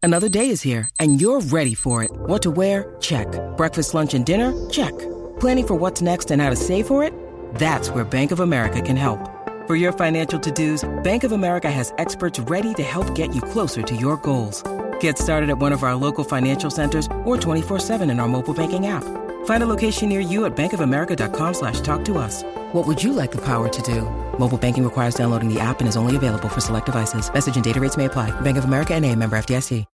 Another day is here, and you're ready for it. What to wear? Check. Breakfast, lunch, and dinner? Check. Planning for what's next and how to save for it? That's where Bank of America can help. For your financial to-dos, Bank of America has experts ready to help get you closer to your goals. Get started at one of our local financial centers or 24/7 in our mobile banking app. Find a location near you at bankofamerica.com/talktous. What would you like the power to do? Mobile banking requires downloading the app and is only available for select devices. Message and data rates may apply. Bank of America N.A., member FDIC.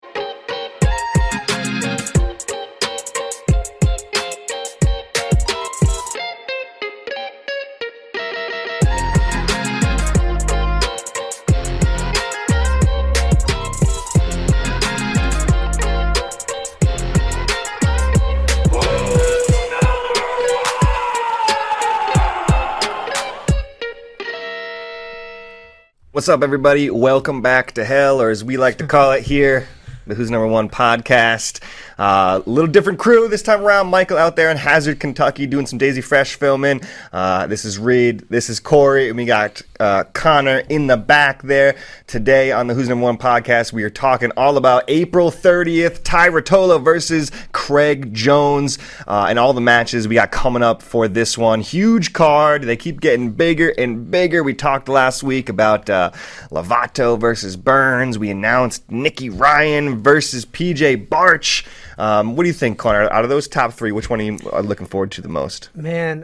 What's up, everybody? Welcome back to hell, or as we like to call it here, the Who's Number One podcast. A little different crew this time around. Michael out there in Hazard, Kentucky, doing some Daisy Fresh filming. This is Reed. This is Corey. And we got Connor in the back there. Today on the Who's Number One podcast, we are talking all about April 30th, Ty Ruotolo versus Craig Jones, and all the matches we got coming up for this one. Huge card. They keep getting bigger and bigger. We talked last week about Lovato versus Burns. We announced Nikki Ryan versus PJ Barch. What do you think, Connor? Out of those top three, which one are you looking forward to the most? Man,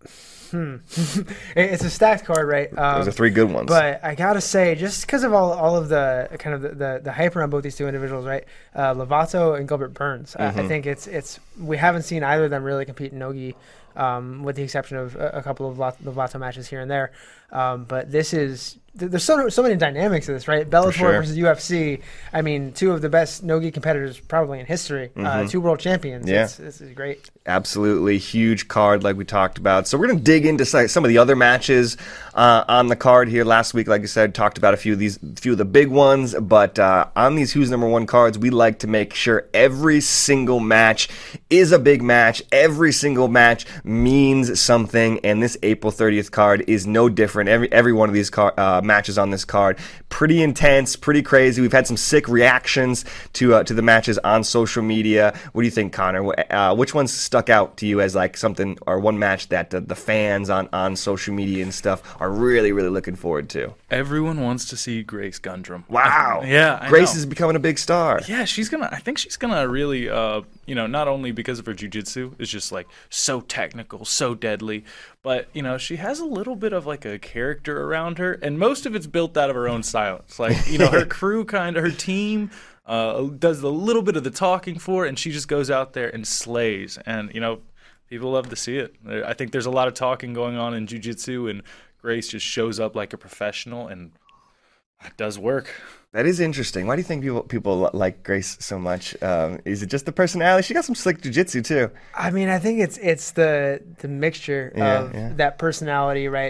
it's a stacked card, right? Those are three good ones. But I gotta say, just because of all of the kind of the hype around both these two individuals, right? Lovato and Gilbert Burns. I think it's we haven't seen either of them really compete in Nogi, with the exception of a couple of Lovato matches here and there. But this is. There's so many dynamics to this, right? Bellator versus UFC. I mean, two of the best Nogi competitors probably in history. Two world champions. Yeah. This is great. Absolutely. Huge card like we talked about. So we're going to dig into some of the other matches on the card here. Last week, like I said, talked about a few of the big ones. But on these Who's Number One cards, we like to make sure every single match is a big match. Every single match means something. And this April 30th card is no different. Every one of these matches on this card, pretty intense, pretty crazy. We've had some sick reactions to the matches on social media. What do you think, Connor? Which ones stuck out to you as like something or one match that the fans on social media and stuff are really, really looking forward to? Everyone wants to see Grace Gundrum. Wow. Yeah, Grace is becoming a big star. Yeah, I think she's gonna really, not only because of her jiu-jitsu, is just like so technical, so deadly, but she has a little bit of like a character around her, and most of it's built out of her own silence. Like, her crew, her team does a little bit of the talking for her, and she just goes out there and slays. And, people love to see it. I think there's a lot of talking going on in jiu-jitsu, and Grace just shows up like a professional, and it does work. That is interesting. Why do you think people like Grace so much? Is it just the personality? She got some slick jiu-jitsu too. I mean, I think it's the mixture of that personality, right?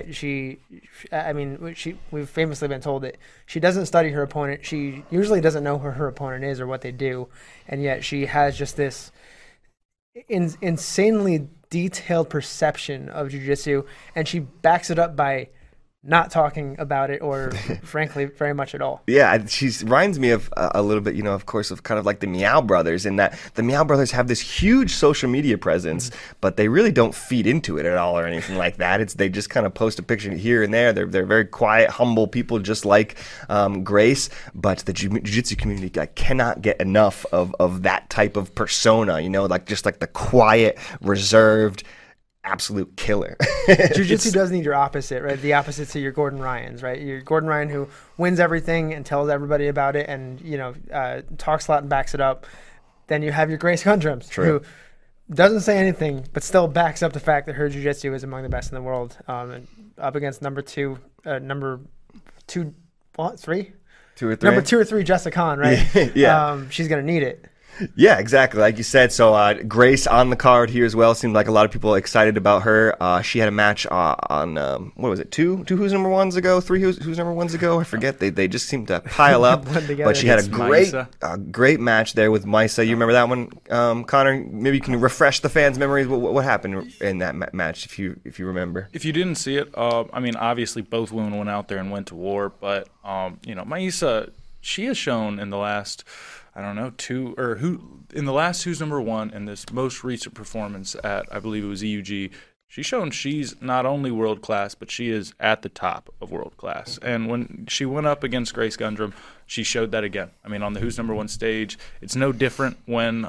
We've famously been told that she doesn't study her opponent. She usually doesn't know who her opponent is or what they do, and yet she has just this insanely detailed perception of jiu-jitsu, and she backs it up by not talking about it or frankly very much at all. Yeah, she reminds me of a little bit, of course, of kind of like the Meow Brothers, in that the Meow Brothers have this huge social media presence, but they really don't feed into it at all or anything like that. They just kind of post a picture here and there. They're very quiet, humble people, just like Grace, but the jiu-jitsu community cannot get enough of that type of persona, just like the quiet, reserved, absolute killer. Jiu-jitsu does need your opposite, right? The opposite to your Gordon Ryans, right? Your Gordon Ryan who wins everything and tells everybody about it and, talks a lot and backs it up. Then you have your Grace Gundrums, who doesn't say anything but still backs up the fact that her jiu-jitsu is among the best in the world. And up against number two or three, Jessica Khan, right? Yeah. She's going to need it. Yeah, exactly. Like you said, so Grace on the card here as well. Seemed like a lot of people excited about her. She had a match on, what was it, two Who's Number Ones ago? Three Who's Number Ones ago? I forget. They just seemed to pile up. But she had a great match there with Misa. You remember that one, Connor? Maybe you can refresh the fans' memories. What happened in that match, if you remember? If you didn't see it, obviously both women went out there and went to war. But, Misa, she has shown in the last, I don't know, who in the last Who's Number One and this most recent performance at, I believe it was EUG, she's shown she's not only world class, but she is at the top of world class. And when she went up against Grace Gundrum, she showed that again. I mean, on the Who's Number One stage, it's no different when,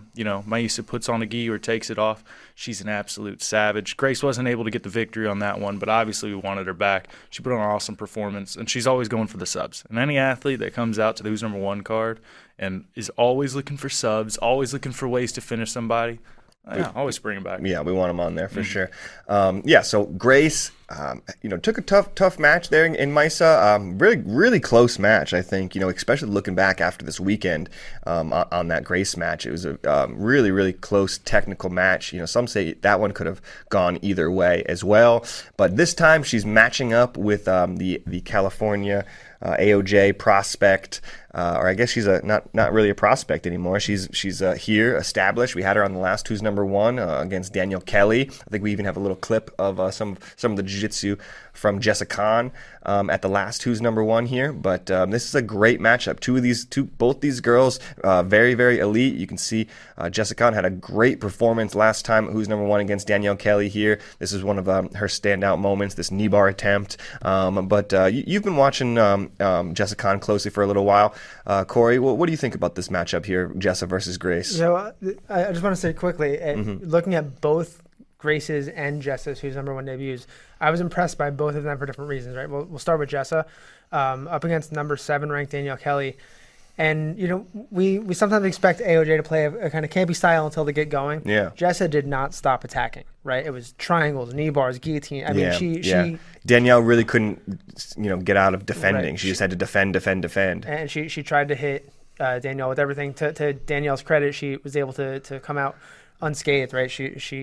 Maisa puts on a gi or takes it off. She's an absolute savage. Grace wasn't able to get the victory on that one, but obviously we wanted her back. She put on an awesome performance, and she's always going for the subs. And any athlete that comes out to the Who's Number One card and is always looking for subs, always looking for ways to finish somebody, yeah, always bring him back. Yeah, we want him on there for sure. So Grace, took a tough match there in Maisa. Really close match, I think. Especially looking back after this weekend on that Grace match, it was a really close technical match. Some say that one could have gone either way as well. But this time she's matching up with the California AOJ prospect, or I guess she's not really a prospect anymore. She's here, established. We had her on the last Who's Number One against Danielle Kelly. I think we even have a little clip of some of the jiu-jitsu from Jessica Kahn at the last Who's Number One here. But this is a great matchup. Both these girls, very elite. You can see Jessica Kahn had a great performance last time at Who's Number One against Danielle Kelly here. This is one of her standout moments, this knee bar attempt. But you've been watching Jessica Kahn closely for a little while. Corey, what do you think about this matchup here, Jessa versus Grace? So I just want to say quickly, looking at both Grace's and Jessa's Who's Number One debuts, I was impressed by both of them for different reasons, right? We'll start with Jessa, up against number 7 ranked Danielle Kelly. And, we sometimes expect AOJ to play a kind of campy style until they get going. Yeah. Jessa did not stop attacking, right? It was triangles, knee bars, guillotine. I mean, she Danielle really couldn't, get out of defending. Right. She just had to defend. And she tried to hit Danielle with everything. To Danielle's credit, she was able to come out unscathed, right?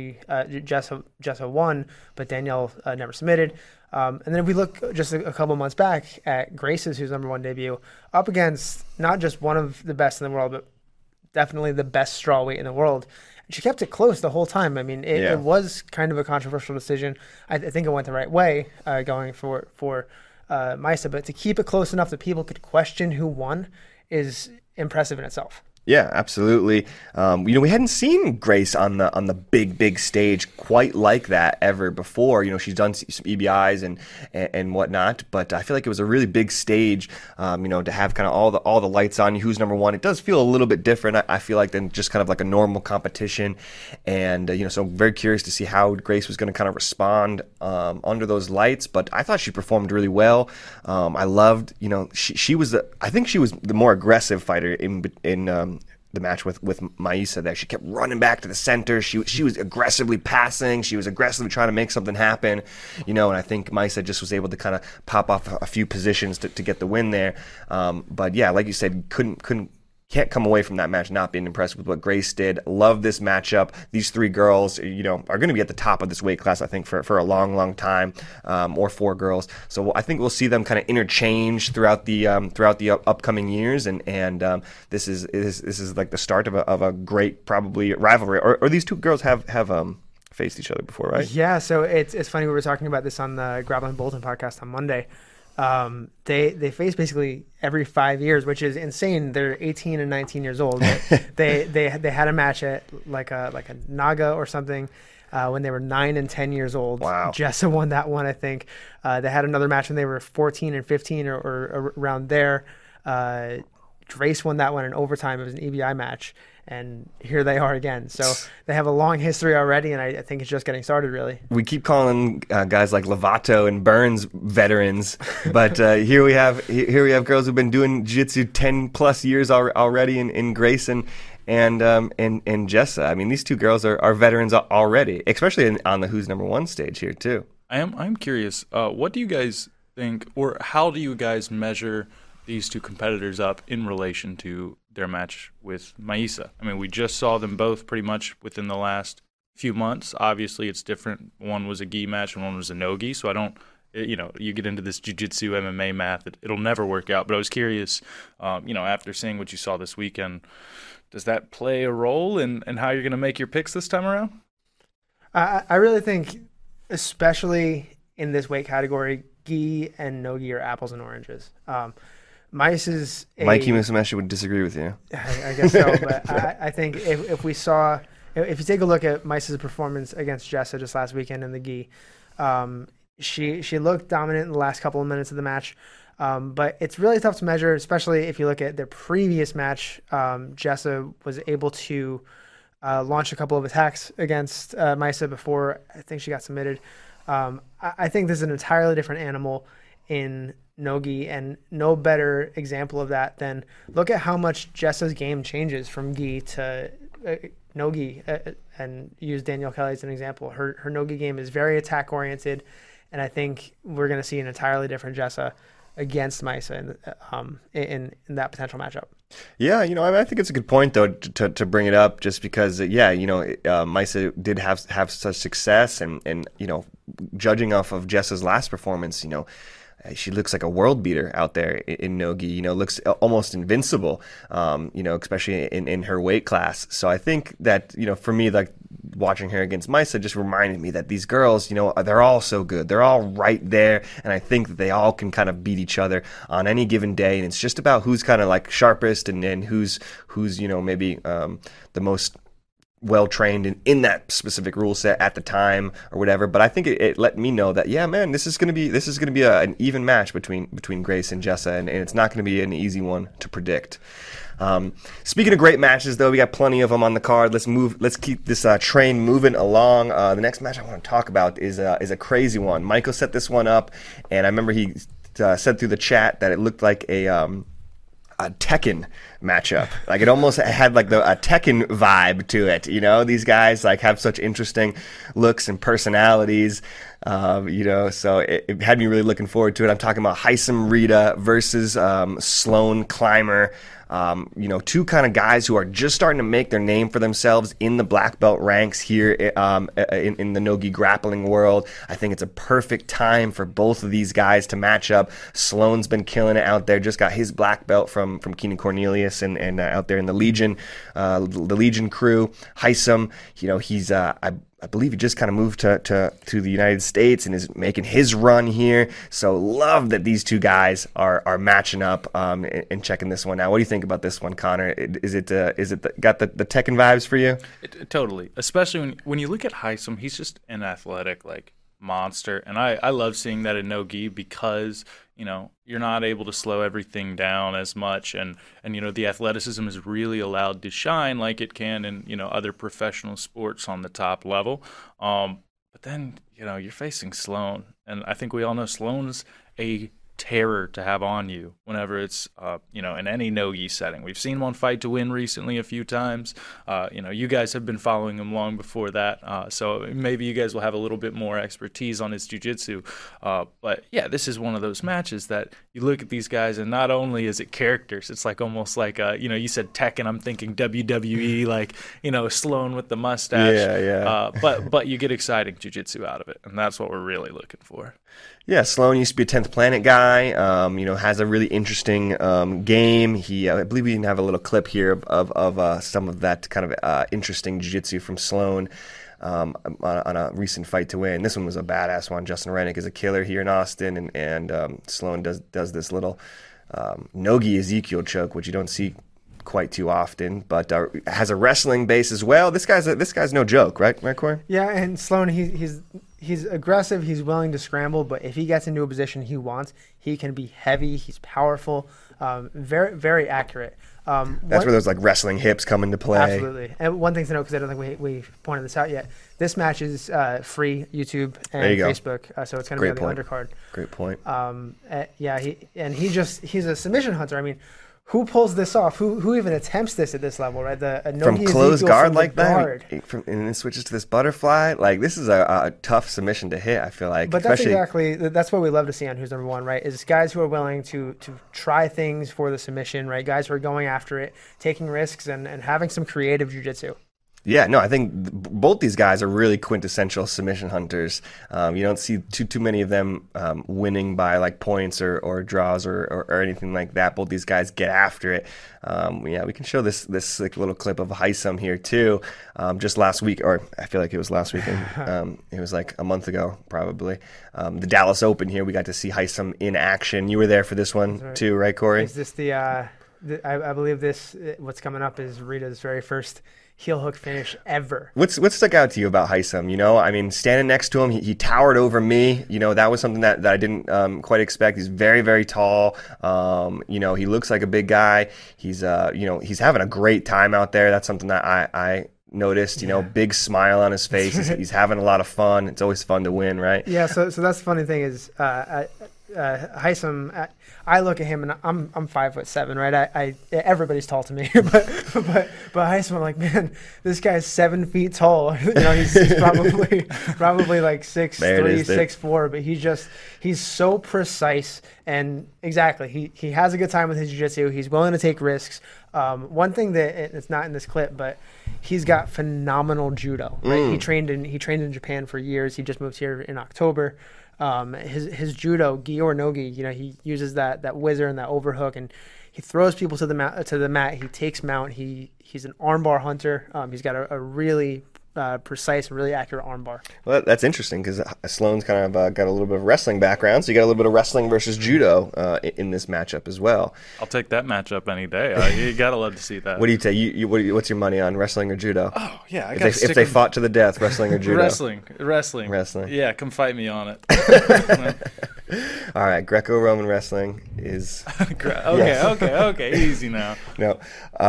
Jessa won, but Danielle never submitted. And then if we look just a couple months back at Grace's Who's Number One debut, up against not just one of the best in the world, but definitely the best strawweight in the world. And she kept it close the whole time. I mean, it was kind of a controversial decision. I think it went the right way, going for Maisa, but to keep it close enough that people could question who won is impressive in itself. Yeah, absolutely. We hadn't seen Grace on the big stage quite like that ever before. She's done some EBIs and whatnot, but I feel like it was a really big stage. To have kind of all the lights on you. Who's Number One? It does feel a little bit different. I feel like than just kind of like a normal competition, and so I'm very curious to see how Grace was going to kind of respond under those lights. But I thought she performed really well. I loved, she was I think she was the more aggressive fighter in the match with Maisa there. She kept running back to the center. She was aggressively passing. She was aggressively trying to make something happen, and I think Maisa just was able to kind of pop off a few positions to get the win there. But yeah, like you said, can't come away from that match not being impressed with what Grace did. Love this matchup. These 3 girls, are going to be at the top of this weight class, I think, for a long time, or 4 girls. So I think we'll see them kind of interchange throughout the upcoming years, and this is like the start of a great probably rivalry. Or these 2 girls have faced each other before, right? Yeah. So it's funny, we were talking about this on the Grappling Bulletin podcast on Monday. They face basically every 5 years, which is insane. They're 18 and 19 years old. they had a match at like a Naga or something when they were 9 and 10 years old. Wow. Jessa won that one, I think. They had another match when they were 14 and 15 or around there. Grace won that one in overtime. It was an EBI match. And here they are again. So they have a long history already, and I think it's just getting started, really. We keep calling guys like Lovato and Burns veterans, but here we have girls who've been doing jiu-jitsu 10+ years already in Grace and Jessa. I mean, these 2 girls are veterans already, especially on the Who's Number One stage here too. I'm curious. What do you guys think, or how do you guys measure these 2 competitors up in relation to their match with Maisa? I mean, we just saw them both pretty much within the last few months. Obviously, it's different. One was a gi match and one was a no-gi, so I don't, you get into this jiu-jitsu MMA math, it'll never work out. But I was curious, after seeing what you saw this weekend, does that play a role in how you're going to make your picks this time around? I really think, especially in this weight category, gi and no-gi are apples and oranges. Mice Mikey Musumeci would disagree with you. I guess so, but I think if you take a look at Mice's performance against Jessa just last weekend in the gi, she looked dominant in the last couple of minutes of the match. But it's really tough to measure, especially if you look at their previous match. Jessa was able to launch a couple of attacks against Maisa before I think she got submitted. I think this is an entirely different animal in no-gi, and no better example of that than look at how much Jessa's game changes from gi to no-gi, and use Danielle Kelly as an example. Her no-gi game is very attack-oriented, and I think we're going to see an entirely different Jessa against Maisa in that potential matchup. Yeah, I think it's a good point though to bring it up, just because Maisa did have such success, and judging off of Jessa's last performance, she looks like a world beater out there in no-gi, looks almost invincible, especially in her weight class. So I think that, for me, like watching her against Maisa just reminded me that these girls, they're all so good. They're all right there. And I think that they all can kind of beat each other on any given day. And it's just about who's kind of like sharpest and who's maybe the most well-trained in that specific rule set at the time or whatever. But I think it let me know that, yeah, man, this is going to be an even match between Grace and Jessa, and it's not going to be an easy one to predict. Speaking of great matches, though, we got plenty of them on the card. Let's keep this train moving along. The next match I want to talk about is a crazy one. Michael set this one up, and I remember he said through the chat that it looked like a Tekken matchup. Like it almost had like a Tekken vibe to it. These guys like have such interesting looks and personalities. So it had me really looking forward to it. I'm talking about Haisam Rita versus Sloan Clymer. Two kind of guys who are just starting to make their name for themselves in the black belt ranks here in the no-gi grappling world. I think it's a perfect time for both of these guys to match up. Sloan's been killing it out there, just got his black belt from Keenan Cornelius and out there in the Legion crew. Haisam, he's I believe he just kind of moved to the United States and is making his run here. So love that these two guys are matching up and checking this one out. What do you think about this one, Connor? Is it got the Tekken vibes for you? Totally. Especially when you look at Haisam, he's just an athletic monster, and I love seeing that in no-gi because you're not able to slow everything down as much, and the athleticism is really allowed to shine like it can in other professional sports on the top level. But then you're facing Sloan, and I think we all know Sloan's a terror to have on you whenever it's in any no-gi setting. We've seen him on Fight to Win recently a few times. You guys have been following him long before that, so maybe you guys will have a little bit more expertise on his jiu-jitsu. But yeah, this is one of those matches that you look at these guys, and not only is it characters, it's like almost like you said Tekken, I'm thinking WWE, Sloan with the mustache. Yeah. But you get exciting jiu-jitsu out of it, and that's what we're really looking for. Yeah, Sloan used to be a 10th Planet guy, has a really interesting game. I believe we can have a little clip here of some of that kind of interesting jiu-jitsu from Sloan on a recent Fight to Win. This one was a badass one. Justin Rennick is a killer here in Austin, and Sloan does this little no-gi Ezekiel choke, which you don't see quite too often, but has a wrestling base as well. This guy's no joke, right, Corey? Yeah, and Sloan, he's aggressive. He's willing to scramble, but if he gets into a position he wants, he can be heavy. He's powerful, very, very accurate. That's where those wrestling hips come into play. Absolutely. And one thing to note, because I don't think we pointed this out yet, this match is free YouTube and Facebook, so it's going to be on the undercard. Great point. He's a submission hunter. I mean, who pulls this off? Who even attempts this at this level, right? From closed guard like that, and then switches to this butterfly. This is a tough submission to hit, I feel like. But that's what we love to see on Who's Number One, right? Is guys who are willing to try things for the submission, right? Guys who are going after it, taking risks, and having some creative jiu-jitsu. Yeah, no, I think both these guys are really quintessential submission hunters. You don't see too many of them winning by like points or draws or anything like that. Both these guys get after it. Yeah, we can show this like little clip of Haitham here too. Just last week, or I feel like it was last weekend. It was like a month ago, probably. The Dallas Open here, we got to see Haitham in action. You were there for this one too, right, Corey? Is this I believe this, what's coming up is Rita's very first heel hook finish ever. What stuck out to you about Haitham? You know, I mean, standing next to him, he towered over me. You know, that was something that I didn't quite expect. He's very, very tall. You know, he looks like a big guy. He's you know, he's having a great time out there. That's something that I noticed. You know, big smile on his face. He's having a lot of fun. It's always fun to win, right? Yeah. So that's the funny thing is, Haitham, I look at him and I'm 5'7", right? I everybody's tall to me, but Haitham, I'm like, man, this guy's 7 feet tall. You know, he's probably like 6'3", 6'4", but he's so precise and exactly. He has a good time with his jiu-jitsu. He's willing to take risks. One thing that it's not in this clip, but he's got phenomenal judo. Right? He trained in Japan for years. He just moved here in October. His judo, gi or no gi, you know, he uses that whizzer and that overhook, and he throws people to the mat. He takes mount. He's an armbar hunter. He's got a really precise and really accurate armbar. Well, that's interesting because Sloan's kind of got a little bit of wrestling background, so you got a little bit of wrestling versus judo in this matchup as well. I'll take that matchup any day. You gotta love to see that. What do you take? What's your money on, wrestling or judo? Oh yeah, if they fought to the death, wrestling or judo? Wrestling. Yeah, come fight me on it. All right, Greco-Roman wrestling is okay, easy now. No.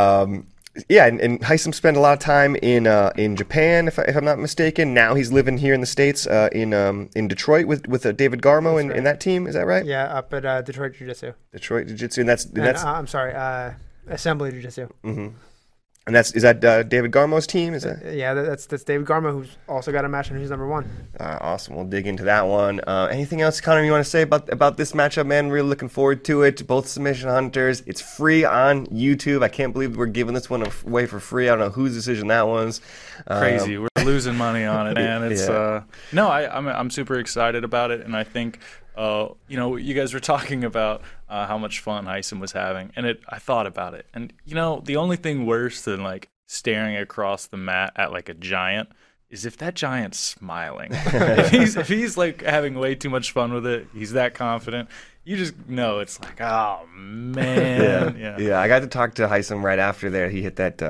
Yeah, and Haitham spent a lot of time in Japan, if I'm not mistaken. Now he's living here in the States, in Detroit with David Garmo in that team. Is that right? Yeah, up at Detroit Jiu-Jitsu. Detroit Jiu-Jitsu, and that's I'm sorry, Assembly Jiu-Jitsu. Mm-hmm. And is that David Garmo's team? Is that? Yeah, that's David Garmo, who's also got a match and who's number one. Awesome. We'll dig into that one. Anything else, Connor, you want to say about this matchup, man? Really looking forward to it. Both submission hunters. It's free on YouTube. I can't believe we're giving this one away for free. I don't know whose decision that was. Crazy. We're losing money on it, and it's I'm super excited about it, and I think. You know, you guys were talking about how much fun Haitham was having, and I thought about it. And, you know, the only thing worse than, like, staring across the mat at, like, a giant is if that giant's smiling. if he's, like, having way too much fun with it, he's that confident, you just know it's like, oh, man. Yeah, I got to talk to Haitham right after there. He hit that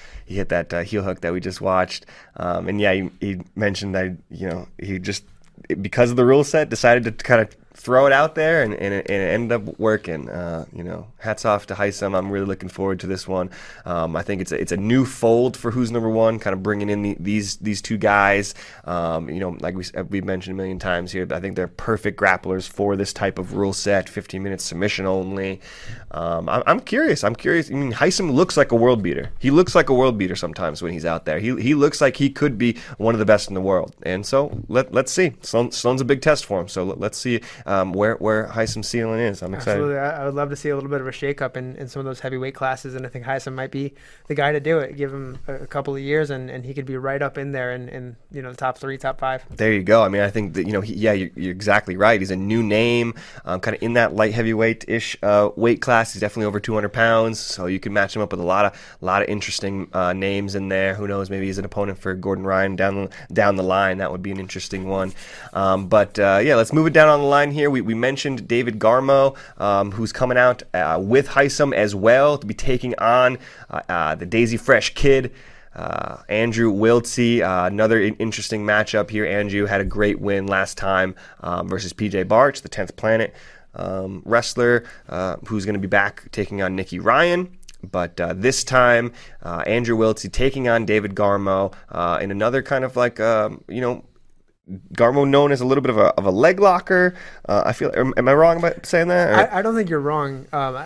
heel hook that we just watched. And, yeah, he mentioned that, you know, he just – because of the rule set, decided to kind of throw it out there, and it ended up working. You know, hats off to Haitham. I'm really looking forward to this one. I think it's a new fold for Who's Number One, kind of bringing in these two guys. You know, like we've mentioned a million times here, I think they're perfect grapplers for this type of rule set, 15-minute submission only. I'm curious. I mean, Haitham looks like a world beater. He looks like a world beater sometimes when he's out there. He looks like he could be one of the best in the world. And so let's see. Sloan's a big test for him. So let's see where Haitham's ceiling is. I'm excited. Absolutely. I would love to see a little bit of a shakeup in some of those heavyweight classes, and I think Haitham might be the guy to do it. Give him a couple of years, and he could be right up in there in you know, the top 3, top 5. There you go. I mean, I think that, you know, you're exactly right. He's a new name, kind of in that light heavyweight-ish weight class. He's definitely over 200 pounds, so you can match him up with a lot of interesting names in there. Who knows? Maybe he's an opponent for Gordon Ryan down the line. That would be an interesting one. But let's move it down on the line here. We mentioned David Garmo, who's coming out with Haitham as well to be taking on the Daisy Fresh Kid, Andrew Wiltse. Another interesting matchup here. Andrew had a great win last time versus PJ Barch, the 10th Planet wrestler, who's going to be back taking on Nicky Ryan. But this time, Andrew Wiltse taking on David Garmo in another kind of like, you know, Garmo known as a little bit of a leg locker. I feel. Am I wrong about saying that? I don't think you're wrong.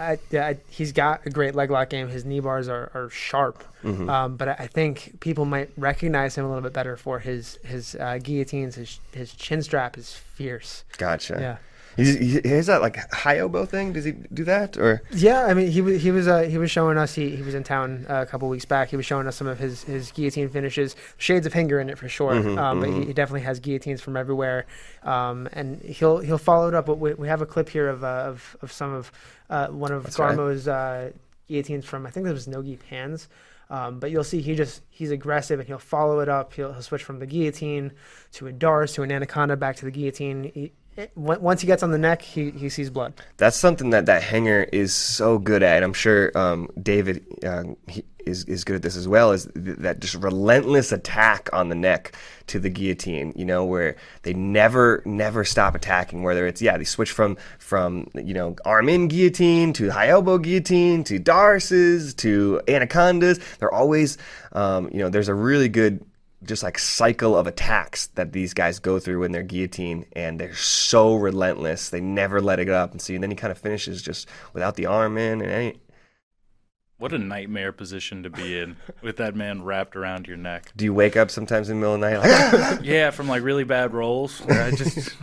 He's got a great leg lock game. His knee bars are sharp. Mm-hmm. But I think people might recognize him a little bit better for his guillotines. His chin strap is fierce. Gotcha. Yeah. He has that like high elbow thing. Does he do that or? Yeah, I mean he was showing us. He was in town a couple weeks back. He was showing us some of his guillotine finishes. Shades of Hinger in it for sure. But he definitely has guillotines from everywhere. And he'll follow it up. But we have a clip here of some of one of Garmo's guillotines from, I think it was Nogi Pans. But you'll see he's aggressive and he'll follow it up. He'll switch from the guillotine to a Darce to an anaconda back to the guillotine. Once he gets on the neck, he sees blood. That's something that Hanger is so good at. And I'm sure David is good at this as well, is that just relentless attack on the neck to the guillotine, where they never stop attacking, whether it's, they switch from arm in guillotine to high elbow guillotine to Darces to anacondas. They're always, there's a really good just like cycle of attacks that these guys go through when they're guillotine, and they're so relentless. They never let it up. And then he kind of finishes just without the arm in. And what a nightmare position to be in with that man wrapped around your neck. Do you wake up sometimes in the middle of the night? Like, yeah, from like really bad rolls. Where I just,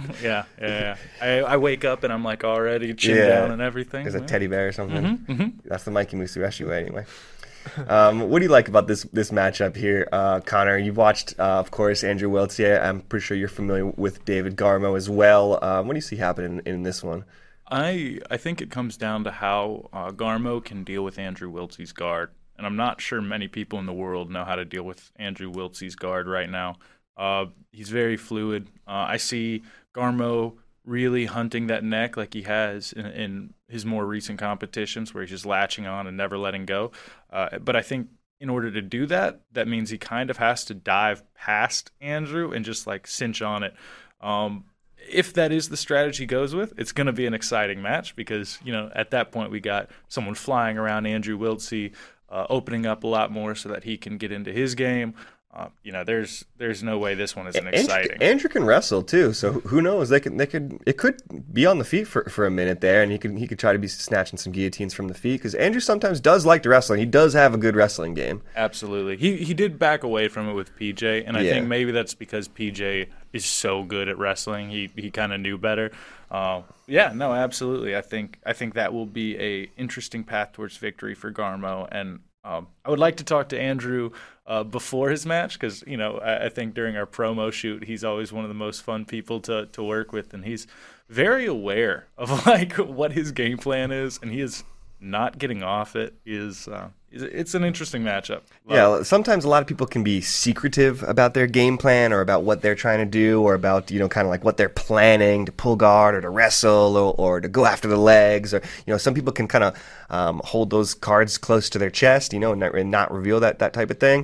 I wake up and I'm like already chin down and everything. There's a teddy bear or something. That's the Mikey Musashi way anyway. What do you like about this matchup here, Connor? You've watched, of course, Andrew Wiltzie. I'm pretty sure you're familiar with David Garmo as well. What do you see happening in this one? I think it comes down to how Garmo can deal with Andrew Wiltsie's guard, and I'm not sure many people in the world know how to deal with Andrew Wiltsie's guard right now. He's very fluid. I see Garmo really hunting that neck like he has in his more recent competitions, where he's just latching on and never letting go. But I think in order to do that, that means he kind of has to dive past Andrew and just like cinch on it. If that is the strategy he goes with, it's going to be an exciting match because, at that point we got someone flying around Andrew Wiltzie, opening up a lot more so that he can get into his game. There's no way this one isn't exciting. Andrew can wrestle too, so who knows? It could be on the feet for a minute there, and he could try to be snatching some guillotines from the feet, because Andrew sometimes does like to wrestle. He does have a good wrestling game. Absolutely, he did back away from it with PJ, and I think maybe that's because PJ is so good at wrestling. He kind of knew better. Absolutely. I think that will be a interesting path towards victory for Garmo, and I would like to talk to Andrew before his match, because I think during our promo shoot he's always one of the most fun people to work with, and he's very aware of like what his game plan is, and he is not getting off it. It's an interesting matchup. Sometimes a lot of people can be secretive about their game plan or about what they're trying to do, or about kind of like what they're planning to pull guard or to wrestle or to go after the legs, or some people can kind of hold those cards close to their chest, and not reveal that type of thing.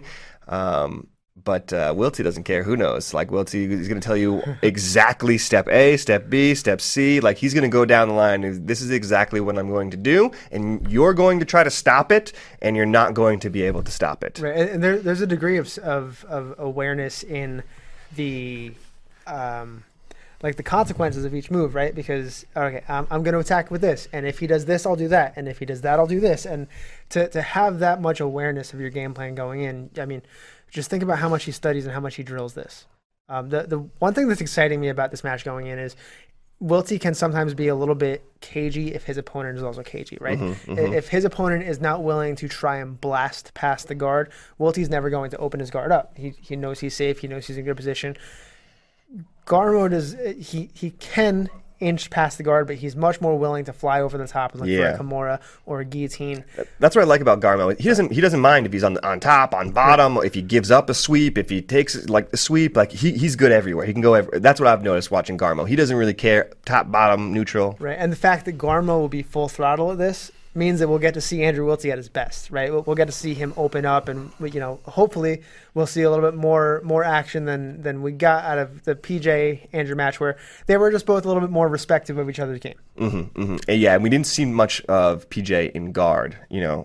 But Wiltzie doesn't care. Who knows? Like, Wiltzie is going to tell you exactly step A, step B, step C. Like, he's going to go down the line. This is exactly what I'm going to do, and you're going to try to stop it, and you're not going to be able to stop it. Right, and there's a degree of awareness in the the consequences of each move, right? Because I'm going to attack with this, and if he does this, I'll do that, and if he does that, I'll do this, and to have that much awareness of your game plan going in, I mean, just think about how much he studies and how much he drills this. The one thing that's exciting me about this match going in is Wiltzie can sometimes be a little bit cagey if his opponent is also cagey, right? If his opponent is not willing to try and blast past the guard, Wiltzie's never going to open his guard up. He knows he's safe. He knows he's in a good position. Garmo he can inch past the guard, but he's much more willing to fly over the top and look for a Kimura or a guillotine. That's what I like about Garmo. He doesn't mind if he's on top, on bottom, if he gives up a sweep, if he takes like the sweep. Like he's good everywhere. He can go everywhere. That's what I've noticed watching Garmo. He doesn't really care top, bottom, neutral. Right, and the fact that Garmo will be full throttle at this means that we'll get to see Andrew Wiltzie at his best, right? We'll get to see him open up, and hopefully we'll see a little bit more action than we got out of the PJ Andrew match, where they were just both a little bit more respectful of each other's game. And we didn't see much of PJ in guard.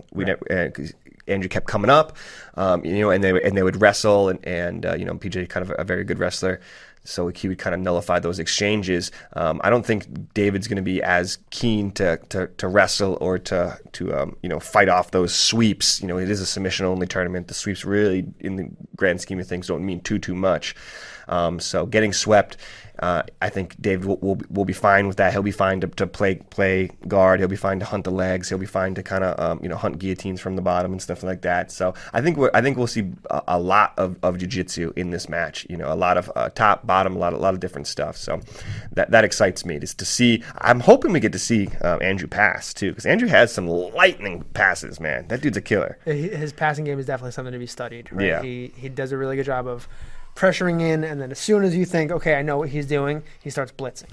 Andrew kept coming up, and they would wrestle, and PJ kind of a very good wrestler. So he would kind of nullify those exchanges. I don't think David's going to be as keen to wrestle or to fight off those sweeps. It is a submission only tournament. The sweeps really, in the grand scheme of things, don't mean too much. So getting swept, I think Dave will be fine with that. He'll be fine to play guard. He'll be fine to hunt the legs. He'll be fine to kind of hunt guillotines from the bottom and stuff like that. So I think we'll see a lot of jiu-jitsu in this match. A lot of top, bottom, a lot of different stuff. So that excites me just to see. I'm hoping we get to see Andrew pass too, because Andrew has some lightning passes. Man, that dude's a killer. His passing game is definitely something to be studied. Right? Yeah, he does a really good job of pressuring in, and then as soon as you think, okay, I know what he's doing, he starts blitzing.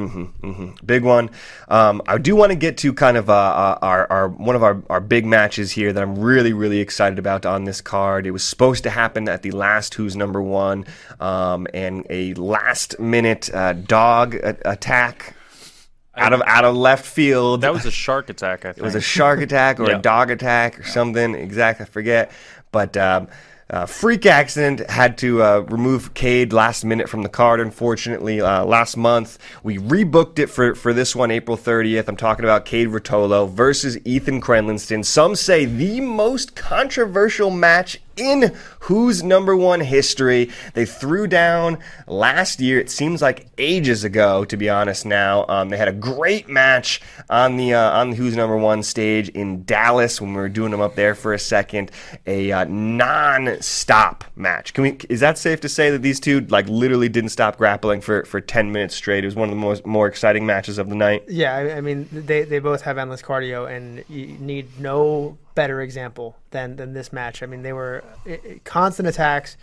Big one. I do want to get to kind of our one of our big matches here that I'm really, really excited about on this card. It was supposed to happen at the last Who's Number One, and a last minute dog attack out of left field. That was a shark attack, I think. It was a shark attack or Yeah. a dog attack or something. Exactly, I forget. But freak accident, had to remove Cade last minute from the card, unfortunately. Last month, we rebooked it for this one, April 30th. I'm talking about Cade Ruotolo versus Ethan Crelinsten. Some say the most controversial match in Who's Number One history. They threw down last year. It seems like ages ago, to be honest now. They had a great match on the Who's Number One stage in Dallas when we were doing them up there for a second. A non-stop match. Is that safe to say that these two literally didn't stop grappling for 10 minutes straight? It was one of the more exciting matches of the night. Yeah, I mean, they both have endless cardio, and you need no better example than this match. I mean, they were constant attacks.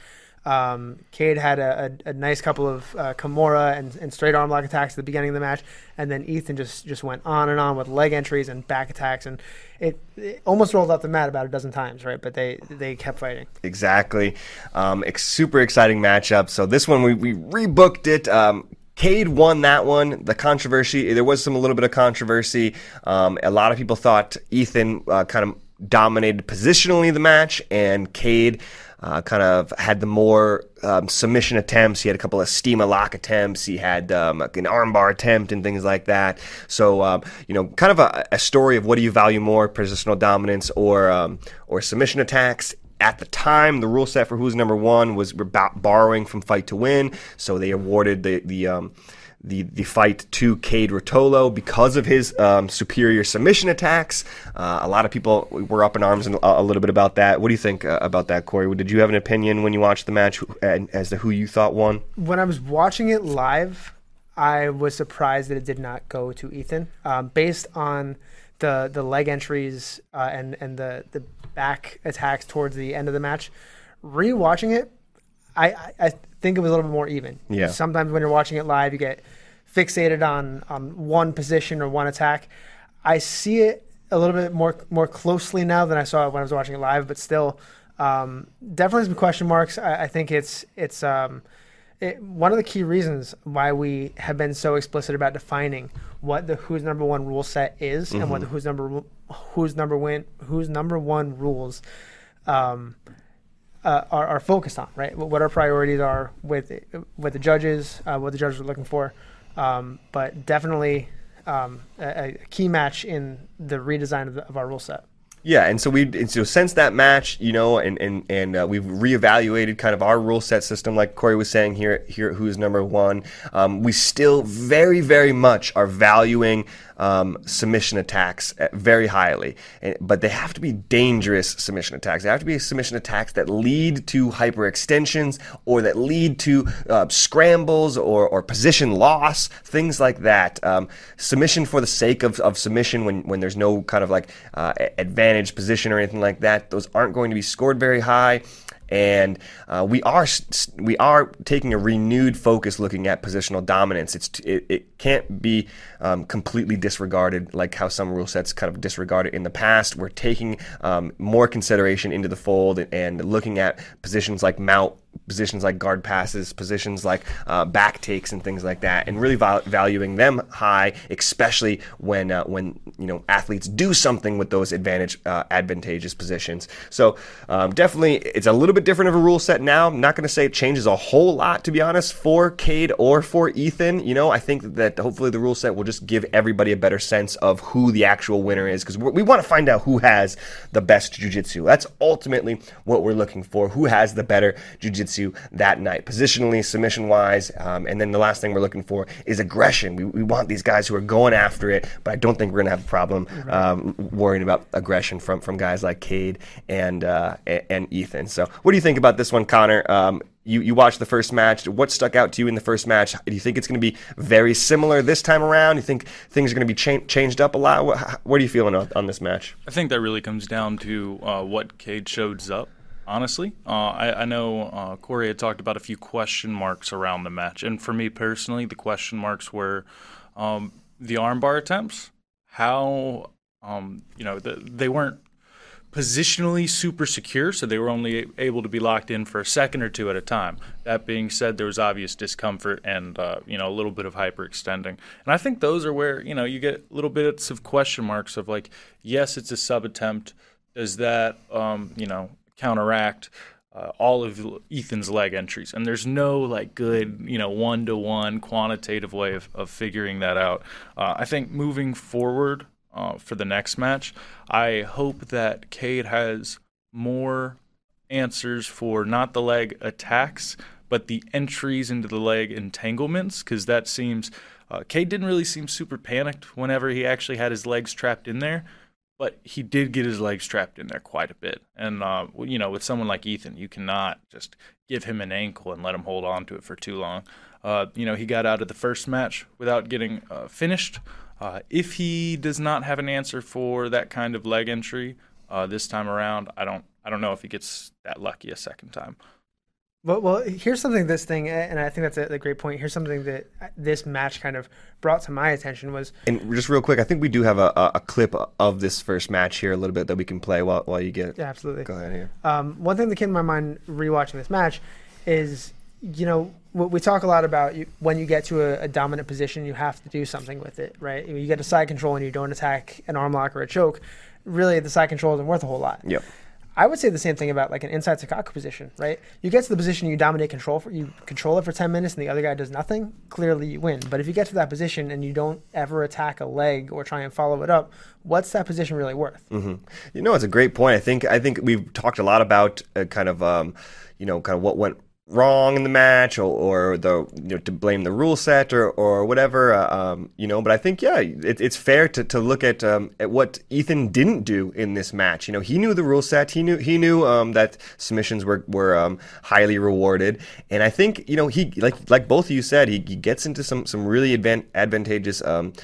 Cade had a nice couple of Kimura and straight arm lock attacks at the beginning of the match, and then Ethan just went on and on with leg entries and back attacks, and it almost rolled off the mat about a dozen times, right? But they kept fighting. Exactly. Super exciting matchup. So this one we rebooked it. Cade won that one. The controversy, there was a little bit of controversy. A lot of people thought Ethan kind of dominated positionally the match, and Cade kind of had the more submission attempts. He had a couple of Stima lock attempts. He had an armbar attempt and things like that. So, kind of a story of what do you value more, positional dominance or submission attacks. At the time, the rule set for Who's Number One was borrowing from Fight to Win, so they awarded the fight to Cade Ruotolo because of his superior submission attacks. A lot of people were up in arms a little bit about that. What do you think about that, Corey? Did you have an opinion when you watched the match as to who you thought won? When I was watching it live, I was surprised that it did not go to Ethan, based on the leg entries and the back attacks towards the end of the match. Rewatching it, I think it was a little bit more even. Yeah. Sometimes when you're watching it live, you get fixated on one position or one attack. I see it a little bit more closely now than I saw it when I was watching it live, but still, definitely some question marks. I think it's one of the key reasons why we have been so explicit about defining what the Who's Number One rule set is and what the Who's Number One rules are focused on, right? What our priorities are with the judges, what the judges are looking for, but definitely a key match in the redesign of our rule set. Yeah, and so since that match, and we've reevaluated kind of our rule set system, like Corey was saying here at Who's Number One. We still very, very much are valuing submission attacks very highly, but they have to be dangerous submission attacks. They have to be submission attacks that lead to hyperextensions or that lead to scrambles or position loss, things like that. Submission for the sake of submission when there's no kind of advantage position or anything like that, those aren't going to be scored very high. And we are taking a renewed focus looking at positional dominance. It can't be completely disregarded like how some rule sets kind of disregarded in the past. We're taking more consideration into the fold and looking at positions like mount, positions like guard passes, positions like back takes and things like that, and really valuing them high, especially when athletes do something with those advantageous positions. So definitely, it's a little bit different of a rule set now. I'm not going to say it changes a whole lot, to be honest, for Cade or for Ethan. I think that hopefully the rule set will just give everybody a better sense of who the actual winner is, because we want to find out who has the best jiu-jitsu. That's ultimately what we're looking for. Who has the better jiu-jitsu jiu-jitsu that night, positionally, submission-wise. And then the last thing we're looking for is aggression. We want these guys who are going after it, but I don't think we're going to have a problem worrying about aggression from guys like Cade and Ethan. So what do you think about this one, Connor? You watched the first match. What stuck out to you in the first match? Do you think it's going to be very similar this time around? Do you think things are going to be changed up a lot? What are you feeling on this match? I think that really comes down to what Cade shows up, honestly. I know Corey had talked about a few question marks around the match. And for me personally, the question marks were the armbar attempts, how, they weren't positionally super secure, so they were only able to be locked in for a second or two at a time. That being said, there was obvious discomfort and a little bit of hyperextending. And I think those are where you get little bits of question marks of like, yes, it's a sub attempt. Does that counteract all of Ethan's leg entries? And there's no like good one-to-one quantitative way of figuring that out. I think moving forward, for the next match, I hope that Cade has more answers for not the leg attacks, but the entries into the leg entanglements, because that seems Cade didn't really seem super panicked whenever he actually had his legs trapped in there, but he did get his legs trapped in there quite a bit. And with someone like Ethan, you cannot just give him an ankle and let him hold on to it for too long. He got out of the first match without getting finished. If he does not have an answer for that kind of leg entry this time around, I don't know if he gets that lucky a second time. Well, here's something and I think that's a great point. Here's something that this match kind of brought to my attention was. And just real quick, I think we do have a clip of this first match here a little bit that we can play while you get it. Yeah, absolutely. Go ahead here. One thing that came to my mind rewatching this match is, we talk a lot about when you get to a dominant position, you have to do something with it, right? You get a side control and you don't attack an arm lock or a choke. Really, the side control isn't worth a whole lot. Yep. I would say the same thing about like an inside Sakaku position, right? You get to the position, you dominate you control it for 10 minutes and the other guy does nothing, clearly you win. But if you get to that position and you don't ever attack a leg or try and follow it up, what's that position really worth? Mm-hmm. It's a great point. I think we've talked a lot about kind of what went wrong in the match or the to blame the rule set or whatever, but I think it's fair to look at what Ethan didn't do in this match. He knew the rule set, he knew that submissions were highly rewarded, and I think he like both of you said, he gets into some really advantageous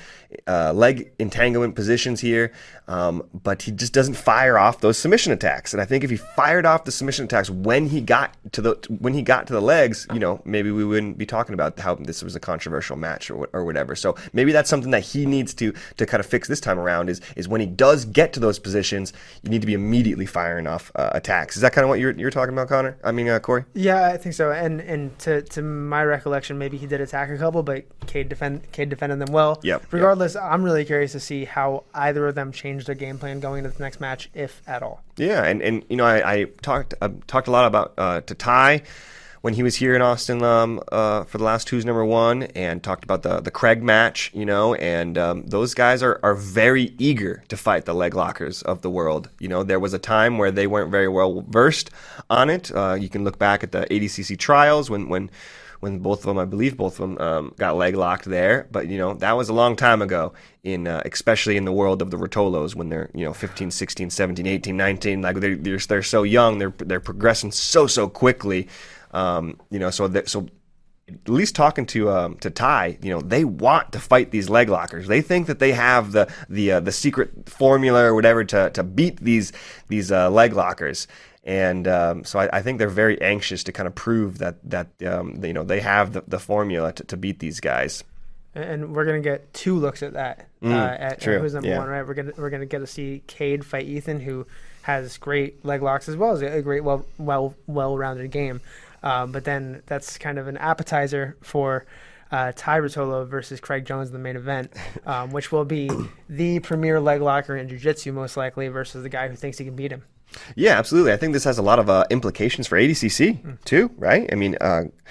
leg entanglement positions here, but he just doesn't fire off those submission attacks. And I think if he fired off the submission attacks when he got to the legs, maybe we wouldn't be talking about how this was a controversial match or whatever. So maybe that's something that he needs to kind of fix this time around is when he does get to those positions, you need to be immediately firing off attacks. Is that kind of what you're talking about, Connor? I mean, Corey? Yeah, I think so. And to my recollection, maybe he did attack a couple, but Cade defended them well. Yep. Regardless, I'm really curious to see how either of them change their game plan going into the next match, if at all. Yeah, and I talked a lot about to Ty when he was here in Austin for the last Who's Number One, and talked about the Craig match, and those guys are very eager to fight the leg lockers of the world. There was a time where they weren't very well versed on it. You can look back at the ADCC trials when both of them, I believe both of them got leg locked there. But, that was a long time ago, especially in the world of the Rotolos when they're, 15, 16, 17, 18, 19. Like they're so young, they're progressing so quickly. So at least talking to Ty, they want to fight these leg lockers. They think that they have the secret formula or whatever to beat these leg lockers. And so I think they're very anxious to kind of prove that they have the formula to beat these guys. And we're gonna get two looks at that at Who's Number One, right? We're gonna get to see Cade fight Ethan, who has great leg locks as well as a great well-rounded game. But then that's kind of an appetizer for Ty Ruotolo versus Craig Jones in the main event, which will be the premier leg locker in jiu-jitsu most likely versus the guy who thinks he can beat him. Yeah, absolutely. I think this has a lot of implications for ADCC too, right? I mean,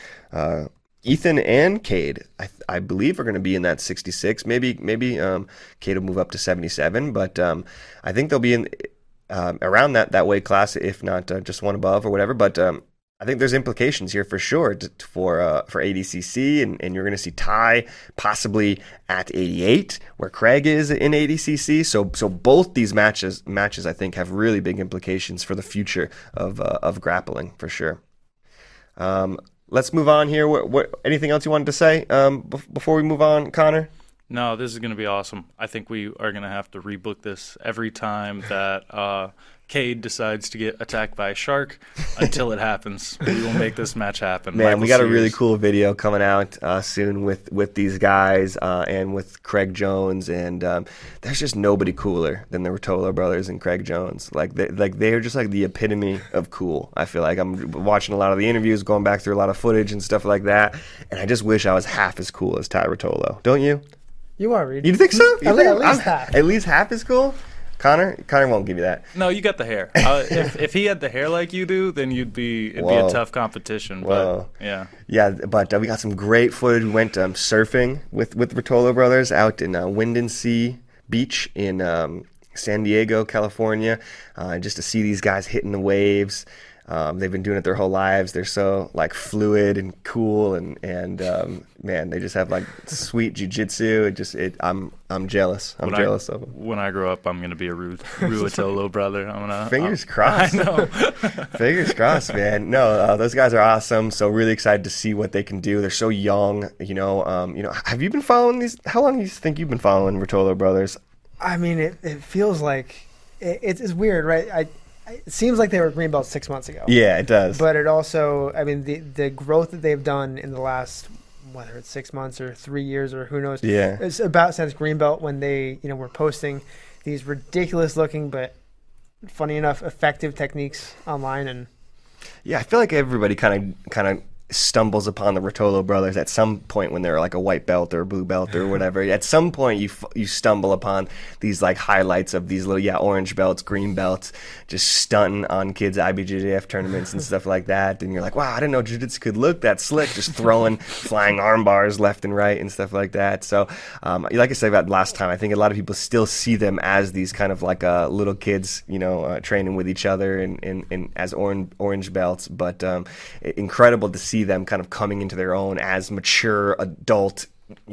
Ethan and Cade, I believe, are going to be in that 66. Maybe Cade will move up to 77, but I think they'll be in around that weight class, if not just one above or whatever. But I think there's implications here for sure for ADCC, and you're going to see Ty possibly at 88, where Craig is in ADCC. So both these matches I think have really big implications for the future of grappling for sure. Let's move on here. What anything else you wanted to say before we move on, Connor? No, this is going to be awesome. I think we are going to have to rebook this every time that Cade decides to get attacked by a shark until it happens. We will make this match happen. Man, Michael we got Sears. a really cool video coming out soon with these guys and with Craig Jones, and there's just nobody cooler than the Rotolo brothers and Craig Jones. They are just like the epitome of cool. I feel like I'm watching a lot of the interviews, going back through a lot of footage and stuff like that, and I just wish I was half as cool as Ty Rotolo. Don't you? You are, Reed. You think so? At least half. At least half as cool? Connor won't give you that. No, you got the hair. If he had the hair like you do, then it'd be a tough competition. But yeah. But we got some great footage. We went surfing with Rotolo brothers out in Windansea Beach in San Diego, California, just to see these guys hitting the waves. They've been doing it their whole lives. They're so like fluid and cool, and man, they just have like sweet jujitsu. I'm jealous. I'm jealous of them. When I grow up, I'm gonna be a Ruotolo brother. I'm gonna fingers crossed. I know. Fingers crossed, man. No, those guys are awesome. So really excited to see what they can do. They're so young. Have you been following these? How long do you think you've been following Rotolo brothers? I mean, it feels like it's weird, right? It seems like they were green belts 6 months ago. Yeah, it does. But it also, I mean, the growth that they've done in the last, whether it's 6 months or 3 years or who knows. Yeah. It's about since green belt when they, were posting these ridiculous looking, but funny enough, effective techniques online. And yeah, I feel like everybody kind of stumbles upon the Rotolo brothers at some point when they're like a white belt or a blue belt or whatever. At some point you stumble upon these like highlights of these little orange belts, green belts, just stunting on kids' IBJJF tournaments and stuff like that, and you're like, wow, I didn't know jiu-jitsu could look that slick, just throwing flying arm bars left and right and stuff like that. So like I said about last time, I think a lot of people still see them as these kind of like little kids, training with each other and as orange belts, but incredible to see them kind of coming into their own as mature adult,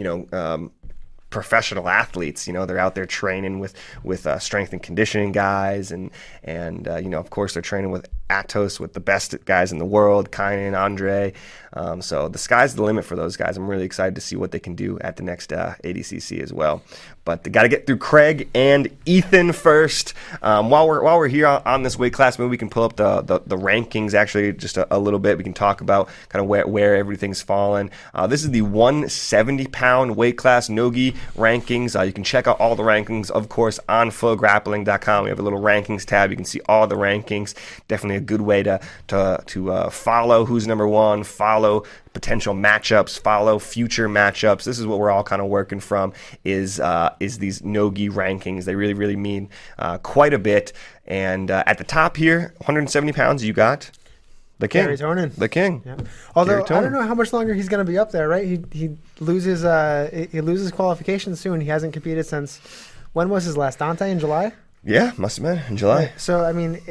professional athletes. They're out there training with strength and conditioning guys, and of course they're training with Atos, with the best guys in the world, Kynan, Andre. So the sky's the limit for those guys. I'm really excited to see what they can do at the next ADCC as well. But they got to get through Craig and Ethan first. While we're here on this weight class, maybe we can pull up the rankings actually just a little bit. We can talk about kind of where everything's fallen. This is the 170-pound weight class Nogi rankings. You can check out all the rankings, of course, on FlowGrappling.com. We have a little rankings tab. You can see all the rankings. Definitely a good way to follow who's number one, follow potential matchups, follow future matchups. This is what we're all kind of working from is these Nogi rankings. They really, really mean quite a bit. And at the top here, 170 pounds, you got the king. Gary Tonin. The king. Yeah. Although I don't know how much longer he's going to be up there, right? He loses qualifications soon. He hasn't competed since, when was his last Dante, in July? Yeah, must have been in July. Yeah. So, I mean,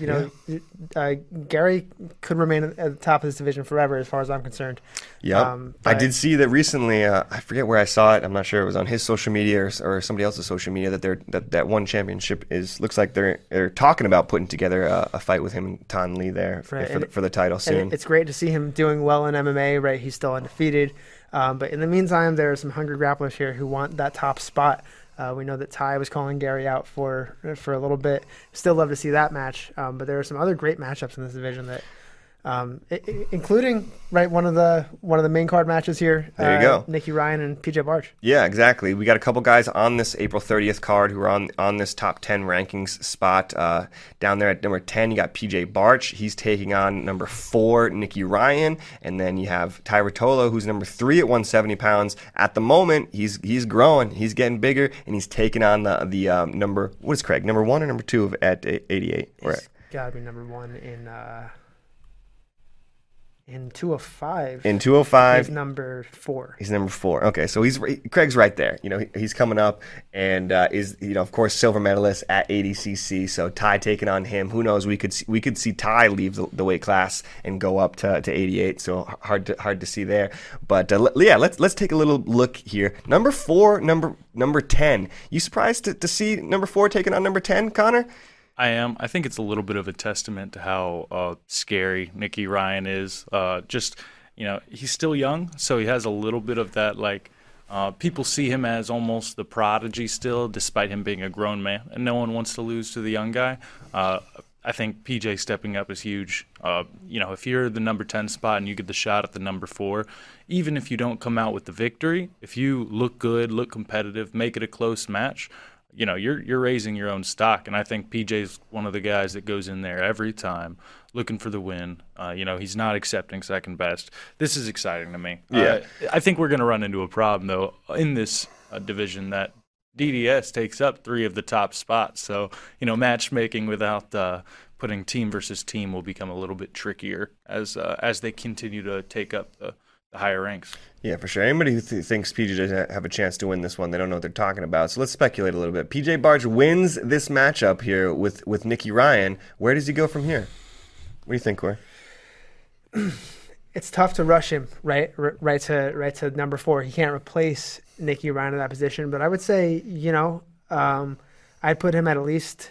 Gary could remain at the top of this division forever as far as I'm concerned. Yeah. I did see that recently. I forget where I saw it. I'm not sure. It was on his social media or somebody else's social media that one championship looks like they're talking about putting together a fight with him and Tan Lee there for the title soon. And it's great to see him doing well in MMA, right? He's still undefeated. But in the meantime, there are some hungry grapplers here who want that top spot. We know that Ty was calling Gary out for a little bit. Still love to see that match. But there are some other great matchups in this division that, including one of the main card matches here. There you go, Nicky Ryan and PJ Barch. Yeah, exactly. We got a couple guys on this April 30th card who are on this top 10 rankings spot. Down there at number 10, you got PJ Barch. He's taking on number 4, Nicky Ryan, and then you have Ty Rotolo, who's number 3 at 170 pounds. At the moment, he's growing, he's getting bigger, and he's taking on the number. What is Craig? Number 1 or number 2 at 88? It's got to be number 1 in. In 205. In 205. He's number 4. He's number 4. Okay, so Craig's right there. He's coming up and is of course silver medalist at 80cc. So Ty taking on him. Who knows? We could see Ty leave the weight class and go up to 88. So hard to see there. But let's take a little look here. Number 4, number 10. You surprised to see number 4 taking on number 10, Connor? I am. I think it's a little bit of a testament to how scary Nicky Ryan is. He's still young, so he has a little bit of that, people see him as almost the prodigy still, despite him being a grown man, and no one wants to lose to the young guy. I think PJ stepping up is huge. If you're the number 10 spot and you get the shot at the number 4, even if you don't come out with the victory, if you look good, look competitive, make it a close match, you're raising your own stock, and I think PJ's one of the guys that goes in there every time looking for the win. He's not accepting second best. This is exciting to me. Yeah. I think we're going to run into a problem, though, in this division that DDS takes up 3 of the top spots. So, matchmaking without putting team versus team will become a little bit trickier as they continue to take up the higher ranks. Yeah, for sure. Anybody who thinks PJ doesn't have a chance to win this one, they don't know what they're talking about. So let's speculate a little bit. PJ Barge wins this matchup here with Nicky Ryan. Where does he go from here? What do you think, Corey? It's tough to rush him, right to number 4. He can't replace Nicky Ryan in that position, but I would say, I'd put him at least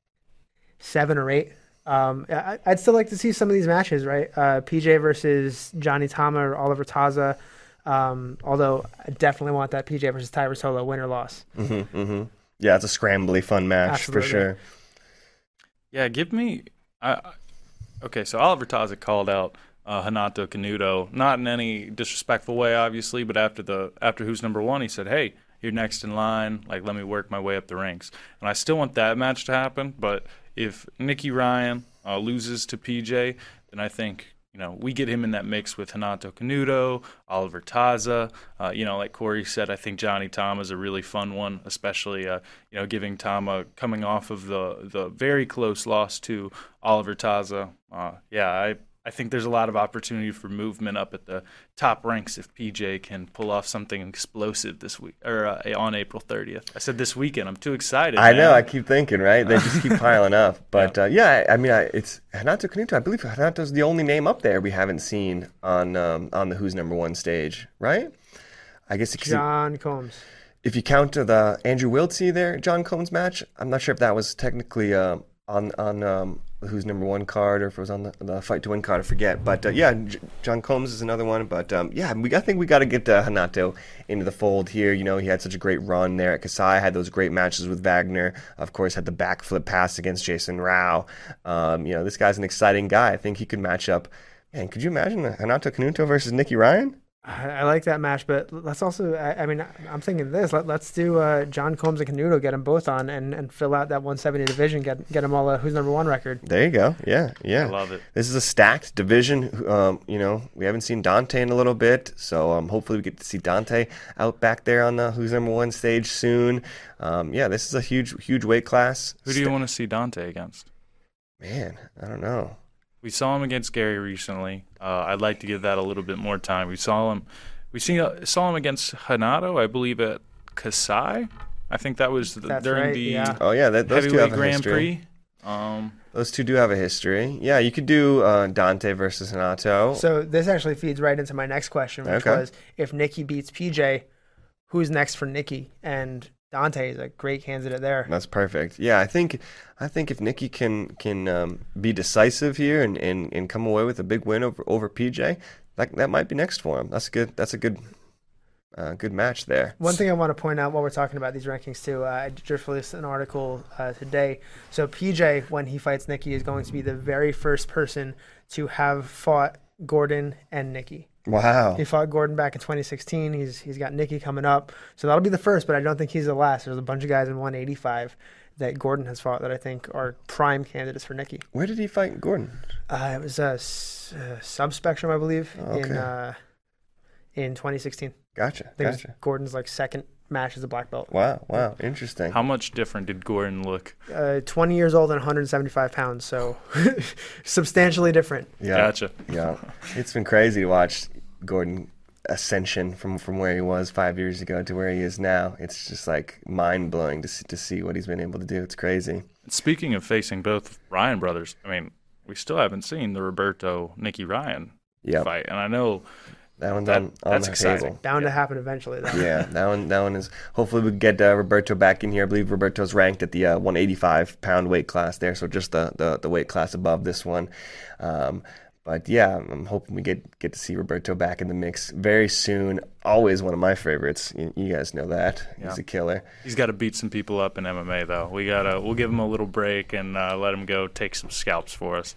7 or 8. I'd still like to see some of these matches, right? PJ versus Johnny Tama or Oliver Taza. Although I definitely want that PJ versus Ty Rotolo win-or-loss. Yeah, it's a scrambly fun match. Absolutely. For sure. Yeah, give me. Okay, so Oliver Taza called out Renato Canuto, not in any disrespectful way, obviously, but after who's number 1, he said, "Hey, you're next in line. Let me work my way up the ranks." And I still want that match to happen, but if Nicky Ryan loses to PJ, then I think we get him in that mix with Renato Canuto, Oliver Taza. Like Corey said, I think Johnny Tama is a really fun one, especially giving Tama coming off of the very close loss to Oliver Taza. I think there's a lot of opportunity for movement up at the top ranks if PJ can pull off something explosive this week or on April 30th. I said this weekend. I'm too excited. I know. I keep thinking, right? They just keep piling up. But it's Renato Canuto. I believe Renato's the only name up there we haven't seen on the Who's Number 1 stage, right? I guess John Combs. If you count the Andrew Wiltse there, John Combs match, I'm not sure if that was technically on Who's Number 1 card or if it was on the Fight to Win card, I forget. But John Combs is another one. But I think we got to get Renato into the fold here. He had such a great run there at Kasai, had those great matches with Wagner. Of course, had the backflip pass against Jason Rao. This guy's an exciting guy. I think he could match up. Man, could you imagine Renato Canuto versus Nicky Ryan? I like that match, but let's also, I'm thinking this. Let's do John Combs and Canuto, get them both on and fill out that 170 division, get them all a Who's Number 1 record. There you go. Yeah. I love it. This is a stacked division. We haven't seen Dante in a little bit, so hopefully we get to see Dante out back there on the Who's Number 1 stage soon. This is a huge weight class. Who do you want to see Dante against? Man, I don't know. We saw him against Gary recently. I'd like to give that a little bit more time. We saw him against Renato, I believe, at Kasai. I think that was during the those two have a Grand history. Prix. Those two do have a history. Yeah, you could do Dante versus Renato. So this actually feeds right into my next question, which was if Nicky beats PJ, who's next for Nicky? And Dante is a great candidate there. That's perfect. Yeah, I think if Nicky can be decisive here and come away with a big win over PJ, that might be next for him. That's good. That's a good match there. One thing I want to point out while we're talking about these rankings too, I just released an article today. So PJ, when he fights Nicky, is going to be the very first person to have fought Gordon and Nicky. Wow. He fought Gordon back in 2016. He's got Nicky coming up. So that'll be the first, but I don't think he's the last. There's a bunch of guys in 185 that Gordon has fought that I think are prime candidates for Nicky. Where did he fight Gordon? It was Subspectrum, I believe, in 2016. Gotcha. I think it was Gordon's second match as a black belt. Wow, interesting. How much different did Gordon look? 20 years old and 175 pounds, so substantially different. Yeah, Gotcha. Yeah, it's been crazy to watch Gordon ascension from where he was 5 years ago to where he is now. It's just like mind blowing to see what he's been able to do. It's crazy. Speaking of facing both Ryan brothers, I mean, we still haven't seen the Roberto Nicky Ryan fight, and I know that one's on that's the exciting. table. Bound to happen eventually, though. Yeah, that one is. Hopefully, we can get Roberto back in here. I believe Roberto's ranked at the 185-pound weight class there, so just the weight class above this one. But yeah, I'm hoping we get to see Roberto back in the mix very soon. Always one of my favorites. You guys know that. He's a killer. He's got to beat some people up in MMA though. We'll give him a little break and let him go take some scalps for us.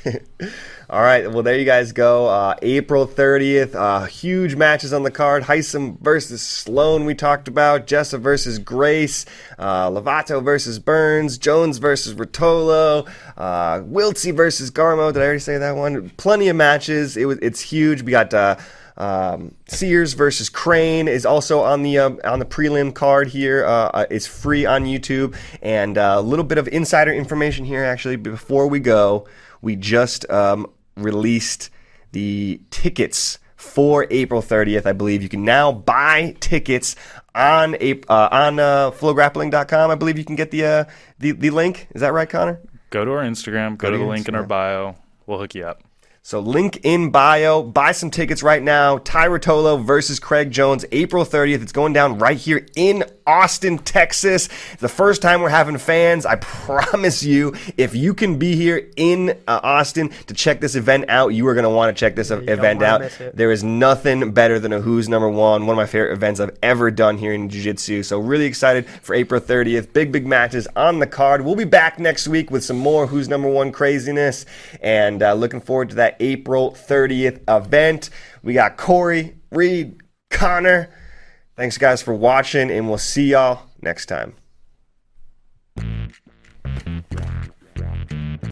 All right, well there you guys go. April 30th, huge matches on the card. Heisem versus Sloan we talked about. Jessa versus Grace. Lovato versus Burns. Jones versus Rotolo. Wiltsey versus Garmo. Did I already say that one? Plenty of matches. It's huge. We got Sears versus Crane is also on the prelim card here. It's free on YouTube. And a little bit of insider information here, actually. Before we go, we just released the tickets for April 30th. I believe you can now buy tickets on flowgrappling.com. I believe you can get the link. Is that right, Connor? Go to our Instagram. Go to the link in our bio. We'll hook you up. So link in bio. Buy some tickets right now. Ty Rotolo versus Craig Jones, April 30th. It's going down right here in Austin, Texas. It's the first time we're having fans. I promise you, if you can be here in Austin to check this event out, you are going to want to check this event out. There is nothing better than a Who's Number One of my favorite events I've ever done here in Jiu-Jitsu. So really excited for April 30th. Big matches on the card. We'll be back next week with some more Who's Number One craziness, and looking forward to that April 30th event. We got Corey, Reed, Connor. Thanks, guys, for watching, and we'll see y'all next time.